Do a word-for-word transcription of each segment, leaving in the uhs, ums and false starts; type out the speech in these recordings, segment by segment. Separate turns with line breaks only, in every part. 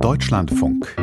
Deutschlandfunk.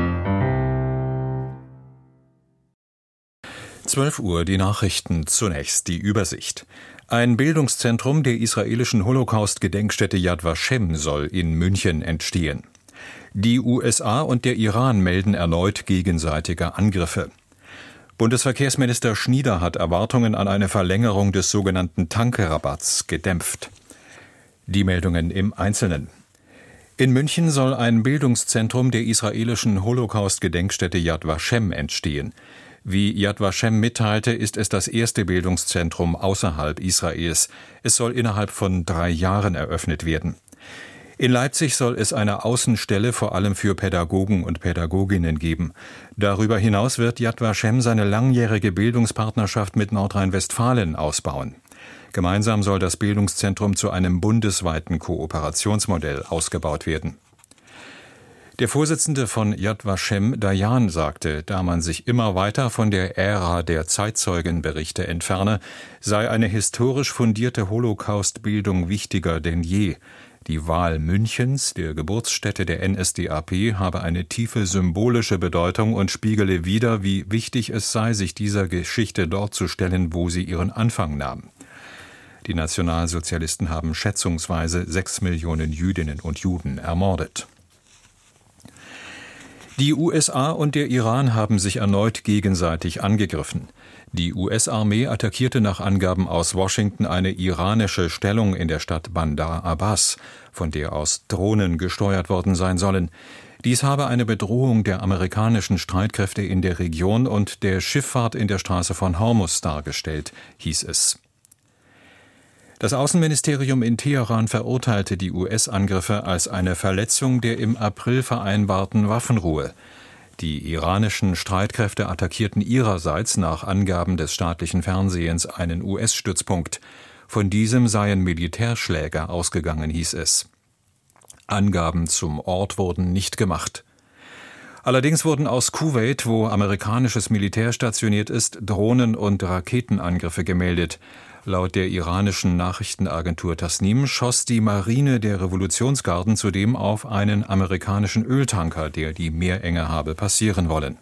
zwölf Uhr, die Nachrichten, zunächst die Übersicht. Ein Bildungszentrum der israelischen Holocaust-Gedenkstätte Yad Vashem soll in München entstehen. Die U S A und der Iran melden erneut gegenseitige Angriffe. Bundesverkehrsminister Schnieder hat Erwartungen an eine Verlängerung des sogenannten Tankrabatts gedämpft. Die Meldungen im Einzelnen. In München soll ein Bildungszentrum der israelischen Holocaust-Gedenkstätte Yad Vashem entstehen. Wie Yad Vashem mitteilte, ist es das erste Bildungszentrum außerhalb Israels. Es soll innerhalb von drei Jahren eröffnet werden. In Leipzig soll es eine Außenstelle vor allem für Pädagogen und Pädagoginnen geben. Darüber hinaus wird Yad Vashem seine langjährige Bildungspartnerschaft mit Nordrhein-Westfalen ausbauen. Gemeinsam soll das Bildungszentrum zu einem bundesweiten Kooperationsmodell ausgebaut werden. Der Vorsitzende von Yad Vashem, Dayan, sagte, da man sich immer weiter von der Ära der Zeitzeugenberichte entferne, sei eine historisch fundierte Holocaust-Bildung wichtiger denn je. Die Wahl Münchens, der Geburtsstätte der N S D A P, habe eine tiefe symbolische Bedeutung und spiegele wider, wie wichtig es sei, sich dieser Geschichte dort zu stellen, wo sie ihren Anfang nahm. Die Nationalsozialisten haben schätzungsweise sechs Millionen Jüdinnen und Juden ermordet. Die U S A und der Iran haben sich erneut gegenseitig angegriffen. Die U S-Armee attackierte nach Angaben aus Washington eine iranische Stellung in der Stadt Bandar Abbas, von der aus Drohnen gesteuert worden sein sollen. Dies habe eine Bedrohung der amerikanischen Streitkräfte in der Region und der Schifffahrt in der Straße von Hormuz dargestellt, hieß es. Das Außenministerium in Teheran verurteilte die U S-Angriffe als eine Verletzung der im April vereinbarten Waffenruhe. Die iranischen Streitkräfte attackierten ihrerseits nach Angaben des staatlichen Fernsehens einen U S-Stützpunkt. Von diesem seien Militärschläge ausgegangen, hieß es. Angaben zum Ort wurden nicht gemacht. Allerdings wurden aus Kuwait, wo amerikanisches Militär stationiert ist, Drohnen- und Raketenangriffe gemeldet. Laut der iranischen Nachrichtenagentur Tasnim schoss die Marine der Revolutionsgarden zudem auf einen amerikanischen Öltanker, der die Meerenge habe passieren wollen.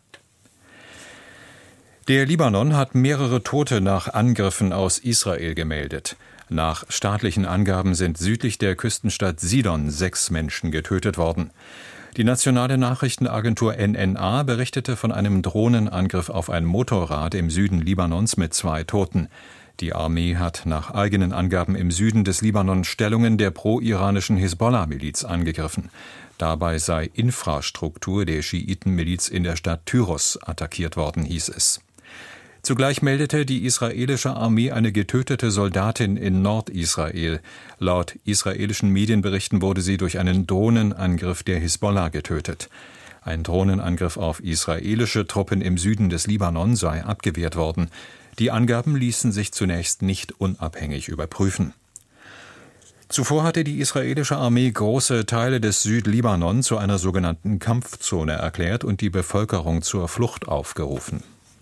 Der Libanon hat mehrere Tote nach Angriffen aus Israel gemeldet. Nach staatlichen Angaben sind südlich der Küstenstadt Sidon sechs Menschen getötet worden. Die nationale Nachrichtenagentur N N A berichtete von einem Drohnenangriff auf ein Motorrad im Süden Libanons mit zwei Toten. Die Armee hat nach eigenen Angaben im Süden des Libanon Stellungen der pro-iranischen Hisbollah-Miliz angegriffen. Dabei sei Infrastruktur der Schiitenmiliz in der Stadt Tyros attackiert worden, hieß es. Zugleich meldete die israelische Armee eine getötete Soldatin in Nordisrael. Laut israelischen Medienberichten wurde sie durch einen Drohnenangriff der Hisbollah getötet. Ein Drohnenangriff auf israelische Truppen im Süden des Libanon sei abgewehrt worden. Die Angaben ließen sich zunächst nicht unabhängig überprüfen. Zuvor hatte die israelische Armee große Teile des Südlibanon zu einer sogenannten Kampfzone erklärt und die Bevölkerung zur Flucht aufgerufen.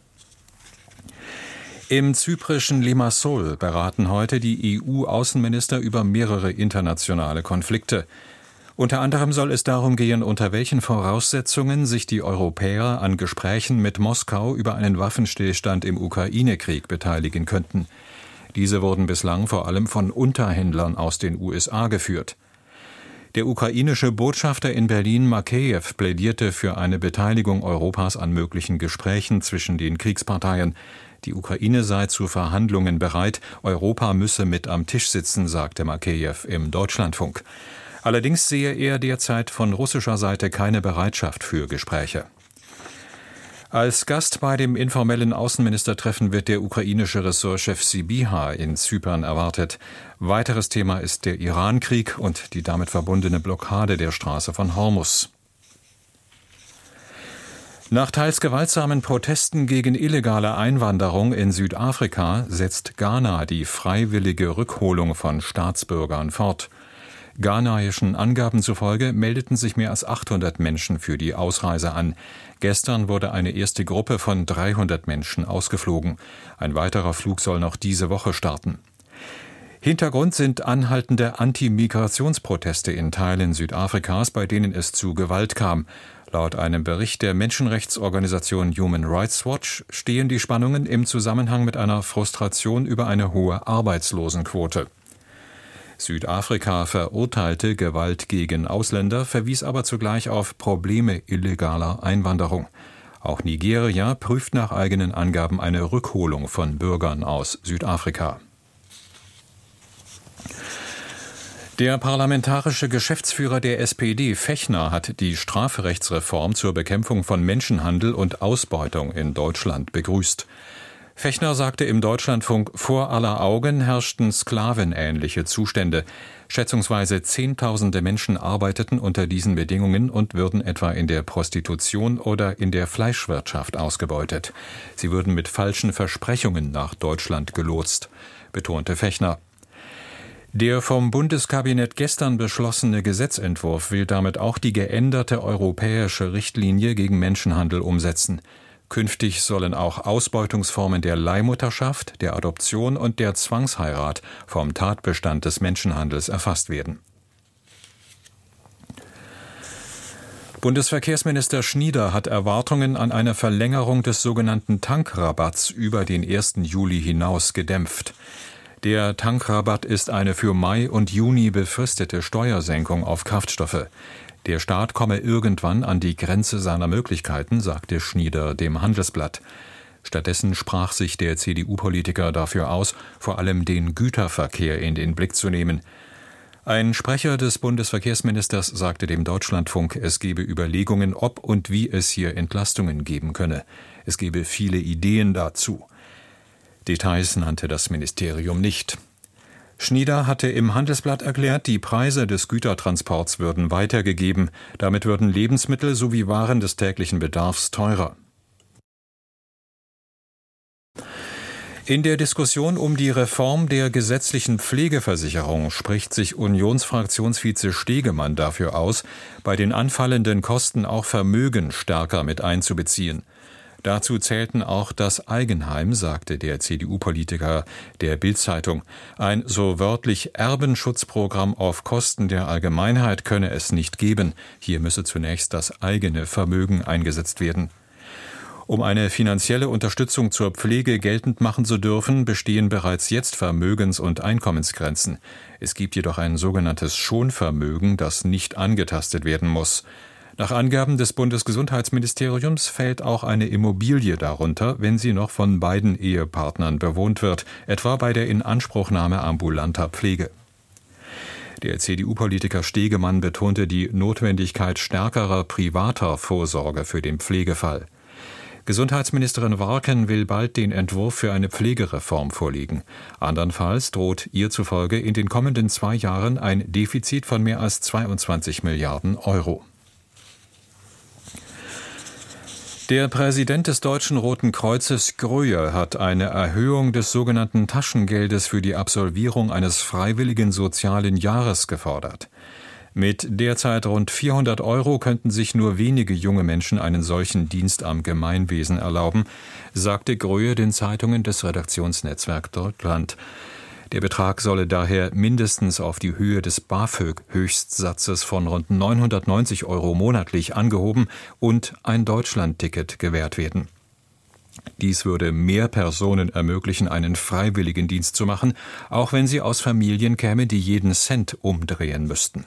Im zyprischen Limassol beraten heute die E U-Außenminister über mehrere internationale Konflikte. Unter anderem soll es darum gehen, unter welchen Voraussetzungen sich die Europäer an Gesprächen mit Moskau über einen Waffenstillstand im Ukraine-Krieg beteiligen könnten. Diese wurden bislang vor allem von Unterhändlern aus den U S A geführt. Der ukrainische Botschafter in Berlin, Makeyev, plädierte für eine Beteiligung Europas an möglichen Gesprächen zwischen den Kriegsparteien. Die Ukraine sei zu Verhandlungen bereit, Europa müsse mit am Tisch sitzen, sagte Makeyev im Deutschlandfunk. Allerdings sehe er derzeit von russischer Seite keine Bereitschaft für Gespräche. Als Gast bei dem informellen Außenministertreffen wird der ukrainische Ressortchef Sybiha in Zypern erwartet. Weiteres Thema ist der Irankrieg und die damit verbundene Blockade der Straße von Hormuz. Nach teils gewaltsamen Protesten gegen illegale Einwanderung in Südafrika setzt Ghana die freiwillige Rückholung von Staatsbürgern fort. Ghanaischen Angaben zufolge meldeten sich mehr als achthundert Menschen für die Ausreise an. Gestern wurde eine erste Gruppe von dreihundert Menschen ausgeflogen. Ein weiterer Flug soll noch diese Woche starten. Hintergrund sind anhaltende Anti-Migrationsproteste in Teilen Südafrikas, bei denen es zu Gewalt kam. Laut einem Bericht der Menschenrechtsorganisation Human Rights Watch stehen die Spannungen im Zusammenhang mit einer Frustration über eine hohe Arbeitslosenquote. Südafrika verurteilte Gewalt gegen Ausländer, verwies aber zugleich auf Probleme illegaler Einwanderung. Auch Nigeria prüft nach eigenen Angaben eine Rückholung von Bürgern aus Südafrika. Der parlamentarische Geschäftsführer der S P D, Fechner, hat die Strafrechtsreform zur Bekämpfung von Menschenhandel und Ausbeutung in Deutschland begrüßt. Fechner sagte im Deutschlandfunk, vor aller Augen herrschten sklavenähnliche Zustände. Schätzungsweise Zehntausende Menschen arbeiteten unter diesen Bedingungen und würden etwa in der Prostitution oder in der Fleischwirtschaft ausgebeutet. Sie würden mit falschen Versprechungen nach Deutschland gelotst, betonte Fechner. Der vom Bundeskabinett gestern beschlossene Gesetzentwurf will damit auch die geänderte europäische Richtlinie gegen Menschenhandel umsetzen. Künftig sollen auch Ausbeutungsformen der Leihmutterschaft, der Adoption und der Zwangsheirat vom Tatbestand des Menschenhandels erfasst werden. Bundesverkehrsminister Schnieder hat Erwartungen an eine Verlängerung des sogenannten Tankrabatts über den ersten Juli hinaus gedämpft. Der Tankrabatt ist eine für Mai und Juni befristete Steuersenkung auf Kraftstoffe. Der Staat komme irgendwann an die Grenze seiner Möglichkeiten, sagte Schnieder dem Handelsblatt. Stattdessen sprach sich der C D U-Politiker dafür aus, vor allem den Güterverkehr in den Blick zu nehmen. Ein Sprecher des Bundesverkehrsministers sagte dem Deutschlandfunk, es gebe Überlegungen, ob und wie es hier Entlastungen geben könne. Es gebe viele Ideen dazu. Details nannte das Ministerium nicht. Schnieder hatte im Handelsblatt erklärt, die Preise des Gütertransports würden weitergegeben. Damit würden Lebensmittel sowie Waren des täglichen Bedarfs teurer. In der Diskussion um die Reform der gesetzlichen Pflegeversicherung spricht sich Unionsfraktionsvize Stegemann dafür aus, bei den anfallenden Kosten auch Vermögen stärker mit einzubeziehen. Dazu zählten auch das Eigenheim, sagte der C D U-Politiker der Bild-Zeitung. Ein so wörtlich Erbenschutzprogramm auf Kosten der Allgemeinheit könne es nicht geben. Hier müsse zunächst das eigene Vermögen eingesetzt werden. Um eine finanzielle Unterstützung zur Pflege geltend machen zu dürfen, bestehen bereits jetzt Vermögens- und Einkommensgrenzen. Es gibt jedoch ein sogenanntes Schonvermögen, das nicht angetastet werden muss. Nach Angaben des Bundesgesundheitsministeriums fällt auch eine Immobilie darunter, wenn sie noch von beiden Ehepartnern bewohnt wird, etwa bei der Inanspruchnahme ambulanter Pflege. Der C D U-Politiker Stegemann betonte die Notwendigkeit stärkerer privater Vorsorge für den Pflegefall. Gesundheitsministerin Warken will bald den Entwurf für eine Pflegereform vorlegen. Andernfalls droht ihr zufolge in den kommenden zwei Jahren ein Defizit von mehr als zweiundzwanzig Milliarden Euro. Der Präsident des Deutschen Roten Kreuzes, Gröhe, hat eine Erhöhung des sogenannten Taschengeldes für die Absolvierung eines freiwilligen sozialen Jahres gefordert. Mit derzeit rund vierhundert Euro könnten sich nur wenige junge Menschen einen solchen Dienst am Gemeinwesen erlauben, sagte Gröhe den Zeitungen des Redaktionsnetzwerk Deutschland. Der Betrag solle daher mindestens auf die Höhe des BAföG-Höchstsatzes von rund neunhundertneunzig Euro monatlich angehoben und ein Deutschlandticket gewährt werden. Dies würde mehr Personen ermöglichen, einen Freiwilligendienst zu machen, auch wenn sie aus Familien kämen, die jeden Cent umdrehen müssten.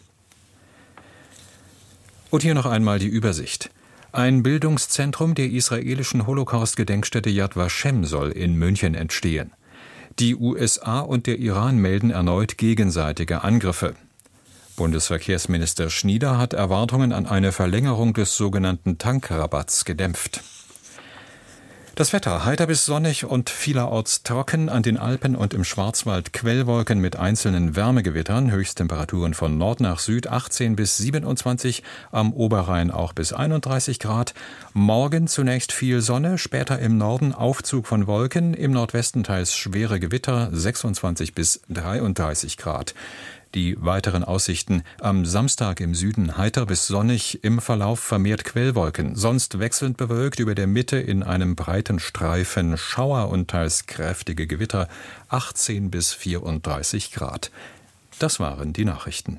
Und hier noch einmal die Übersicht. Ein Bildungszentrum der israelischen Holocaust-Gedenkstätte Yad Vashem soll in München entstehen. Die U S A und der Iran melden erneut gegenseitige Angriffe. Bundesverkehrsminister Schnieder hat Erwartungen an eine Verlängerung des sogenannten Tankrabatts gedämpft. Das Wetter heiter bis sonnig und vielerorts trocken, an den Alpen und im Schwarzwald Quellwolken mit einzelnen Wärmegewittern, Höchsttemperaturen von Nord nach Süd achtzehn bis siebenundzwanzig, am Oberrhein auch bis einunddreißig Grad. Morgen zunächst viel Sonne, später im Norden Aufzug von Wolken, im Nordwesten teils schwere Gewitter, sechsundzwanzig bis dreiunddreißig Grad. Die weiteren Aussichten: am Samstag im Süden heiter bis sonnig, im Verlauf vermehrt Quellwolken, sonst wechselnd bewölkt, über der Mitte in einem breiten Streifen Schauer und teils kräftige Gewitter, achtzehn bis vierunddreißig Grad. Das waren die Nachrichten.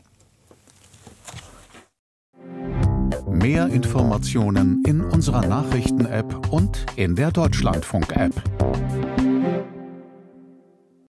Mehr Informationen in unserer Nachrichten-App und in der Deutschlandfunk-App.